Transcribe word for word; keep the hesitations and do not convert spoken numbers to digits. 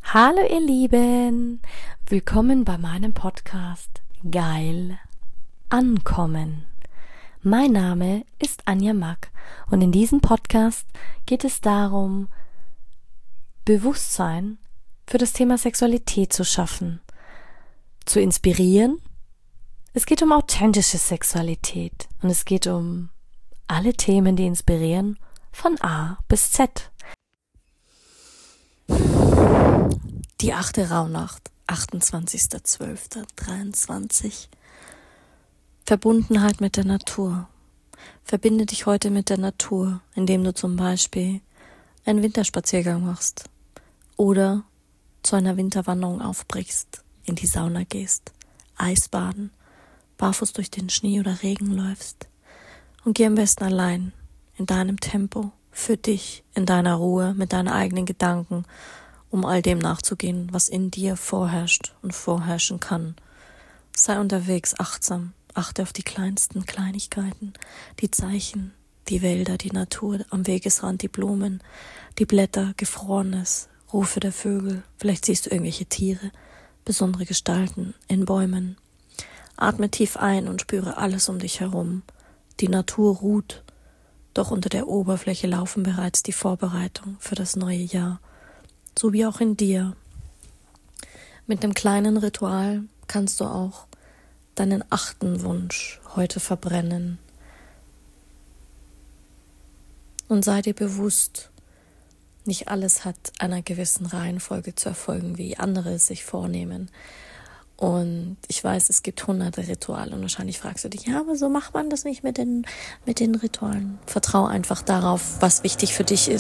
Hallo ihr Lieben, willkommen bei meinem Podcast Geil Ankommen. Mein Name ist Anja Mack und in diesem Podcast geht es darum, Bewusstsein für das Thema Sexualität zu schaffen, zu inspirieren. Es geht um authentische Sexualität und es geht um alle Themen, die inspirieren, von A bis Z. Die achte Rauhnacht, achtundzwanzigster zwölfter dreiundzwanzig. Verbundenheit mit der Natur. Verbinde dich heute mit der Natur, indem du zum Beispiel einen Winterspaziergang machst oder zu einer Winterwanderung aufbrichst, in die Sauna gehst, Eisbaden, barfuß durch den Schnee oder Regen läufst und geh am besten allein, in deinem Tempo, für dich, in deiner Ruhe, mit deinen eigenen Gedanken, um all dem nachzugehen, was in dir vorherrscht und vorherrschen kann. Sei unterwegs achtsam, achte auf die kleinsten Kleinigkeiten, die Zeichen, die Wälder, die Natur am Wegesrand, die Blumen, die Blätter, Gefrorenes, Rufe der Vögel, vielleicht siehst du irgendwelche Tiere, besondere Gestalten in Bäumen. Atme tief ein und spüre alles um dich herum. Die Natur ruht, doch unter der Oberfläche laufen bereits die Vorbereitungen für das neue Jahr. So wie auch in dir. Mit einem kleinen Ritual kannst du auch deinen achten Wunsch heute verbrennen. Und sei dir bewusst, nicht alles hat einer gewissen Reihenfolge zu erfolgen, wie andere es sich vornehmen. Und ich weiß, es gibt hunderte Rituale und wahrscheinlich fragst du dich, ja, aber so macht man das nicht mit den, mit den Ritualen. Vertrau einfach darauf, was wichtig für dich ist.